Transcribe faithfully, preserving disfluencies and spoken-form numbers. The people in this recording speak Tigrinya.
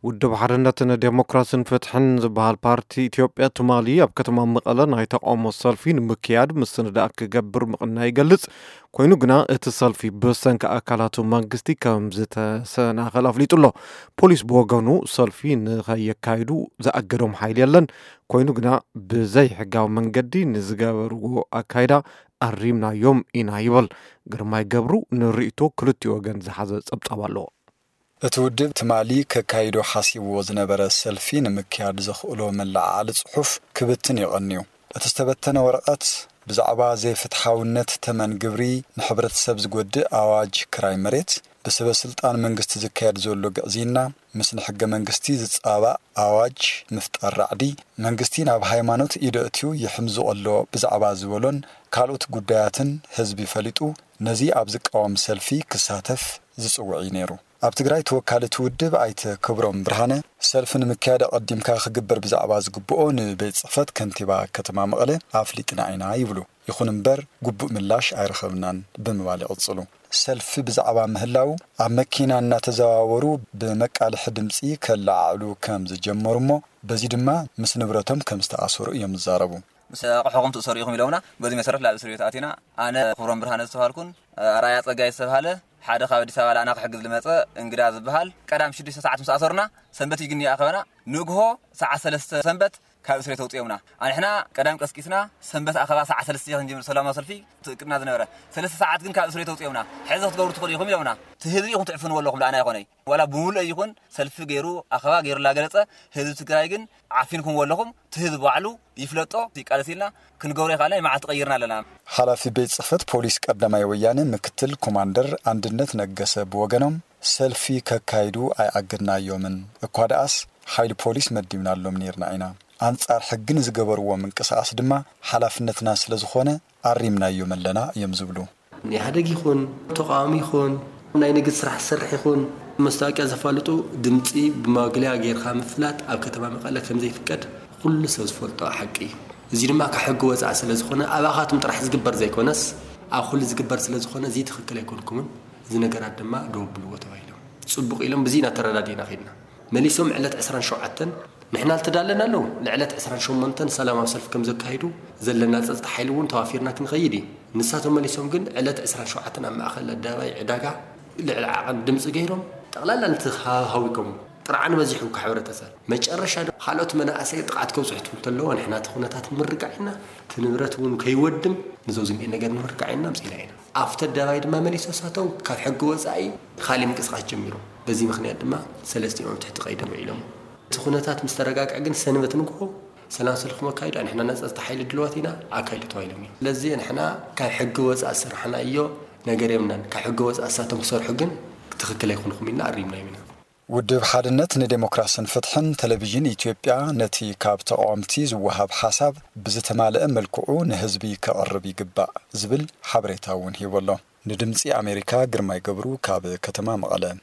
ውድብ ሓርነትን ዴሞክራሲን ፍትሕን ዝበሃል ፓርቲ ኢትዮጵያ ቱማሊ ኣብ ከተማ መቐለ ናይ ተቃውሞ ሰልፊ ንምክያድ ምስንዳእ ክገብር ምቕናይ ይገልጽ ኮይኑ ግና እቲ ሰልፊ ብሰንኪ ኣካላቱ መንግስቲ ከም ዝተሰናኸለ ኣፍሊጡ ኣሎ። ፖሊስ ብወገኑ ሰልፊ ንኸየካይዱ ዝኣገዶም ሓይሊ የለን ኮይኑ ግና ብዘይ ሕጋዊ መንገዲ ንዝገበርዎ ኣካይዳ ኣሪምናዮም ኢና ይብል። ግርማይ ገብሩ ንርእይቶ ክልቲኡ ወገን ዝሓዘ ጸብጻብ ኣለዎ። እትውድብ ትማሊ ከካይዶ ሓሲብዎ ዝነበረ ሰልፊ ንምክያድ ዘኽእሎ መላዓሊ ጽሑፍ ክብትን ይቐንዩ። እቲ ዝተበተነ ወረቐት ብዛዕባ ዘይፍትሓውነት ተመን ግብሪ ንሕብረተሰብ ዝጎድእ ኣዋጅ ክራይ መሬት ብሰበ ስልጣን መንግስቲ ዝካየድ ዘሎ ገዕዚና ምስ ንሕገ መንግስቲ ዝጻባእ ኣዋጅ ምፍጣር ራዕዲ መንግስቲ ናብ ሃይማኖት ኢደእትዩ ይሕምዙ ኣሎ ብዛዕባ ዝበሎን ካልኦት ጉዳያትን ህዝቢ ፈሊጡ ነዚ ኣብ ዝቃወም ሰልፊ ክሳተፍ ዝጽውዕ ነይሩ። ኣብ ትግራይ ተወካልቲ ውድብ ኣይተ ክብሮም ብርሃነ ሰልፊ ንምክያድ ቀዲምካ ክግበር ብዛዕባ ዝግብኦ ንቤት ጽሕፈት ከንቲባ ከተማ መቐለ ኣፍሊጥና ኢና ይብሉ። ይኹን እምበር ግቡእ ምላሽ ኣይረኸብናን ብምባል ይቕጽሉ። ሰልፊ ብዛዕባ ምህላው ኣብ መኪና እናተዘዋወሩ ብመቃልሒ ድምፂ ከለዓዕሉ ከም ዝጀመሩ እሞ በዚ ድማ ምስ ንብረቶም ከም ዝተኣሰሩ እዮም ዝዛረቡ። ምስ ኣቕሑኹም ትእሰሩ ኢኹም ኢሎምና በዚ መሰረት ላብ እስር ቤት ኣቲና ኣነ ክብሮም ብርሃነ ዝተባሃልኩን ኣራያ ጸጋይ ዝተባሃለ ሓደ ካብ ኣዲስ ኣበባ ኣና ክሕግዝ ልመጸ እንግዳ ዝበሃል ቀዳም ሽዱሽተ ሰዓት ምስ ኣሰርና ሰንበት ይግኒ ኣኸበና ንግሆ ሰዓት ሰለስተ ሰንበት ካብ እስር ቤት ተውፅዮምና ኣንሕና ቀዳም ቀስቂስና ሰንበት ኣኸባ ሰዓት ሰለስተ ክንጀምር ሰላማዊ ሰልፊ ትእቅድና ዝነበረ ሰለስተ ሰዓት ግን ካብ እስር ቤት ተውፅዮምና ሕዚ ክትገብሩ ትኽእሉ ኢኹም ኢሎምና ትህዝቢ ኢኹም ትዕፍንዎ ኣለኹም ለኣና ይኾነይ ወላ ብምሉእ ይኹን ሰልፊ ገይሩ ኣኸባ ገይሩላ ገለጸ ህዝቢ ትግራይ ግን ዓፊንኩም ኣለኹም ትህዝቢ ባዕሉ ይፍለጦ ይቃለሲልና ክንገብሩ ይኻልና ይማዓት ቀይርና ኣለና። ሓላፊ ቤት ጽሕፈት ፖሊስ ቀዳማይ ወያነ ምክትል ኮማንደር አንድነት ነገሰ ብወገኖም ሰልፊ ከካይዱ ኣይኣገድናዮምን እኳ ደኣስ ሓይሊ ፖሊስ መዲብናሎም ነርና ኢና አንጻር ሕግን ዝገበርዎ ምንቅስቃስ ድማ ሓላፍነትና ስለ ዝኾነ ኣሪምናዮም ኣለና እዮም ዝብሉ። ኢህአዴግ ይኹን ተቃዋሚ ይኹን ናይ ንግድ ስራሕ ዝሰርሕ ይኹን መስታወቂያ ዘፋልጡ ድምፂ ብማግለያ ጌርካ ምፍላጥ ኣብ ከተማ መቐለ ከም ዘይፍቀድ ኩሉ ሰብ ዝፈልጦ ሓቂ እዚ ድማ ካብ ሕጊ ወፃኢ ስለ ዝኾነ ኣባኻትም ጥራሕ ዝግበር ዘይኮነስ ኣብ ኩሉ ዝግበር ስለ ዝኾነ እዚ ትክክል ኣይኮንኩምን እዚ ነገራት ድማ ደውብልዎ ተባሂሎም ጽቡቕ ኢሎም በዚና ተረዳዲና ኸይድና መሊሶም ዕለት عشرين وسبعة نحن التدالنا له لعلة عشرين وثمانية سلام وسلف كم زكايدو زلنا تصد حيلون توافيرنا كنخيدي نساتهم مليسهم قل علة عشرين وسبعة أما أخذ الدواء عداقة لعقد دمس غيرهم تقلل أنت هاويكم ترى عن وزيحو كحورة تسال ما تشرش هذا حالات من أسير قعد كوزحت قلت له نحن تخونا تات مرقعنا تنبرتون كيودم نزوزين إننا قد مرقعنا مسيلين أفتى الدواء ما مليسو ساتو كاف حق وزعي خالي مكسقاش جميرو بزي مخنيات ما سلستي يوم تحت قيدم وعيلهم تخونتات مسترقاق أجن سنة نقول سلام سلخم كايد إحنا ناس استحيل دلوقتينا عكايد تويلمي لذي إحنا كحق وز أسر حنا أيو نجريمنا كحق وز أساتهم صار حقن تخكل يكون خمينا قريبنا يمنا ውድብ ሓድነትን ዴሞክራሲን ፍትሕን ቴሌቪዥን ኢትዮጵያ ነቲ ካብ ተቃዋምቲ ዝወሃብ ሓሳብ ብዝተማልአ መልክዑ ንህዝቢ ከቕርብ ይግባእ ዝብል ሓበሬታ እውን ሂቦሎ። ንድምፂ ኣሜሪካ ግርማይ ገብሩ ካብ ከተማ መቐለ